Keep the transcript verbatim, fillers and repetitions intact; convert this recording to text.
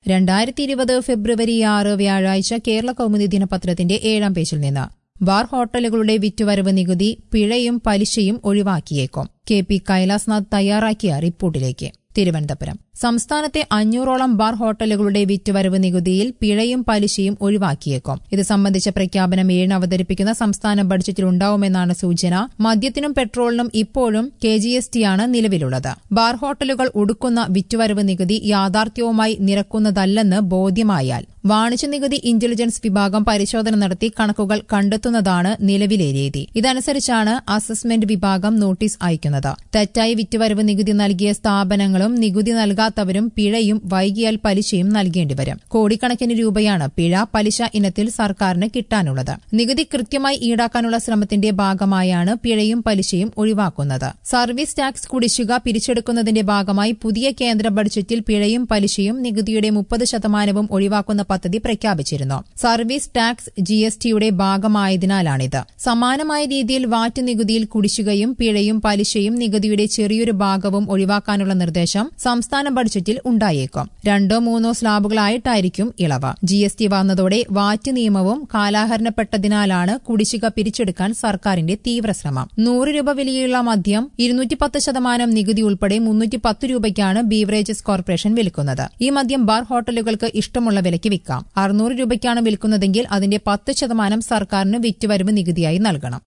രണ്ടായിരത്തി ഇരുപത് ഫെബ്രുവരി ആറ് വ്യാഴാഴ്ച കേരള കൗമുദി ദിനപത്രത്തിന്റെ ഏഴാം പേജിൽ നിന്ന് ബാർ ഹോട്ടലുകളുടെ വിറ്റുവരവ് നികുതി പിഴയും പലിശയും ഒഴിവാക്കിയേക്കും. കെ പി കൈലാസ്നാഥ് തയ്യാറാക്കിയ റിപ്പോർട്ടിലേക്ക്. തിരുവനന്തപുരം സംസ്ഥാനത്തെ അഞ്ഞൂറോളം ബാർ ഹോട്ടലുകളുടെ വിറ്റുവരവ് നികുതിയിൽ പിഴയും പലിശയും ഒഴിവാക്കിയേക്കും. ഇത് സംബന്ധിച്ച പ്രഖ്യാപനം ഏഴിന് അവതരിപ്പിക്കുന്ന സംസ്ഥാന ബഡ്ജറ്റിൽ ഉണ്ടാവുമെന്നാണ് സൂചന. മദ്യത്തിനും പെട്രോളിനും ഇപ്പോഴും കെ ജി എസ് ടിയാണ് നിലവിലുള്ളത്. ബാർ ഹോട്ടലുകൾ ഒടുക്കുന്ന വിറ്റുവരവ് നികുതി യാഥാർത്ഥ്യവുമായി നിരക്കുന്നതല്ലെന്ന് ബോധ്യമായാൽ വാണിജ്യ നികുതി ഇന്റലിജൻസ് വിഭാഗം പരിശോധന നടത്തി കണക്കുകൾ കണ്ടെത്തുന്നതാണ് നിലവിലെ രീതി. ഇതനുസരിച്ചാണ് അസസ്മെന്റ് വിഭാഗം നോട്ടീസ് അയക്കുന്നത്. തെറ്റായി വിറ്റുവരവ് നികുതി നൽകിയ സ്ഥാപനങ്ങളും നികുതി നൽകാത്തവരും പിഴയും വൈകിയാൽ പലിശയും നൽകേണ്ടിവരും. കോടിക്കണക്കിന് രൂപയാണ് പിഴ പലിശ ഇനത്തിൽ സർക്കാരിന് കിട്ടാനുള്ളത്. നികുതി കൃത്യമായി ഈടാക്കാനുള്ള ശ്രമത്തിന്റെ ഭാഗമായാണ് പിഴയും പലിശയും ഒഴിവാക്കുന്നത്. സർവീസ് ടാക്സ് കുടിശ്ശിക പിരിച്ചെടുക്കുന്നതിന്റെ ഭാഗമായി പുതിയ കേന്ദ്ര ബഡ്ജറ്റിൽ പിഴയും പലിശയും നികുതിയുടെ മുപ്പത് ശതമാനവും ഒഴിവാക്കുന്ന പദ്ധതി പ്രഖ്യാപിച്ചിരുന്നു. സർവീസ് ടാക്സ് ജി എസ് ടിയുടെ ഭാഗമായതിനാലാണിത്. സമാനമായ രീതിയിൽ വാറ്റ് നികുതിയിൽ കുടിശ്ശികയും പിഴയും പലിശയും നികുതിയുടെ ചെറിയൊരു ഭാഗവും ഒഴിവാക്കാനുള്ള നിർദ്ദേശം സംസ്ഥാന ബഡ്ജറ്റിൽ ഉണ്ടായേക്കും. രണ്ടോ മൂന്നോ സ്ലാബുകളായിട്ടായിരിക്കും ഇളവ്. ജി എസ് ടി വന്നതോടെ വാറ്റ് നിയമവും കാലഹരണപ്പെട്ടതിനാലാണ് കുടിശ്ശിക പിരിച്ചെടുക്കാൻ സർക്കാരിന്റെ തീവ്രശ്രമം. നൂറ് രൂപ വിലയുള്ള മദ്യം ഇരുന്നൂറ്റി പത്ത് ശതമാനം നികുതി ഉൾപ്പെടെ മുന്നൂറ്റി പത്ത് രൂപയ്ക്കാണ് ബീവറേജസ് കോർപ്പറേഷൻ വിൽക്കുന്നത്. ഈ മദ്യം ബാർ ഹോട്ടലുകൾക്ക് ഇഷ്ടമുള്ള വിലയ്ക്ക് വിൽക്കാം. അറുന്നൂറ് രൂപയ്ക്കാണ് വിൽക്കുന്നതെങ്കിൽ അതിന്റെ പത്ത് ശതമാനം സർക്കാരിന് വിറ്റുവരവ് നികുതിയായി നൽകണം.